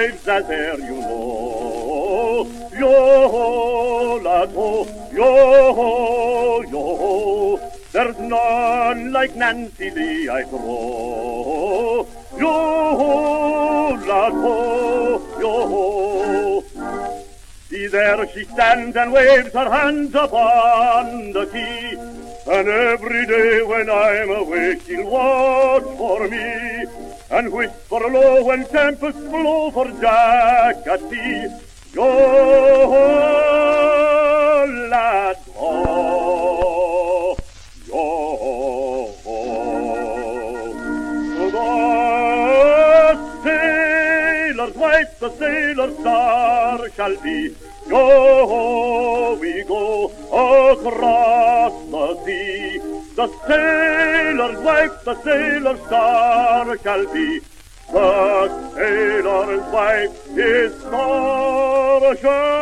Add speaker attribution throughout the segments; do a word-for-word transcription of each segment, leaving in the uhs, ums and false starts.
Speaker 1: wives as e'er you know. Yo-ho, lad-ho, yo-ho, yo-ho. There's none like Nancy Lee, I trow. Yo-ho, lad-ho, yo-ho. See there she stands and waves her hands upon the sea, and every day when I'm awake she'll watch for me, and whisper low when tempests blow for Jack at sea. Yo-ho, lad, oh, yo-ho. The sailor's wife, the sailor's star shall be. Yo-ho, we go across the sea. The sailor's wife, the sailor's star shall be. The sailor's wife, his star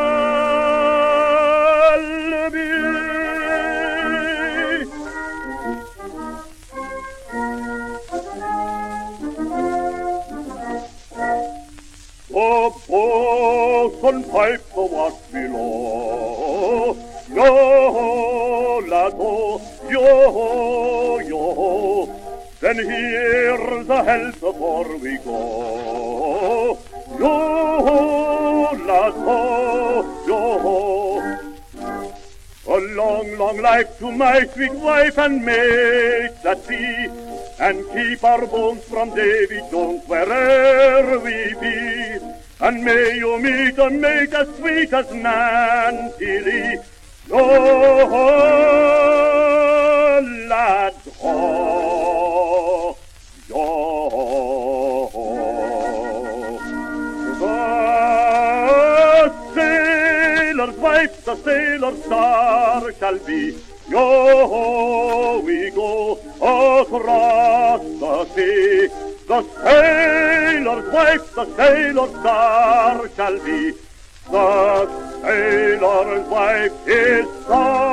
Speaker 1: shall be. The boatswain pipe the watch below. Yo-ho, lad-ho, yo-ho, yo-ho. Then here's a health before we go. Yo-ho, lad-ho, yo-ho. A long, long life to my sweet wife and mates at sea, and keep our bones from Davy Jones wherever we be. And may you meet a mate as sweet as Nancy Lee. Yo-ho, lad, ho, yo-ho. The sailor's wife, the sailor's star shall be. Yo-ho, we go across the sea. The sailor's wife, the sailor's star shall be. The sailor's wife is star.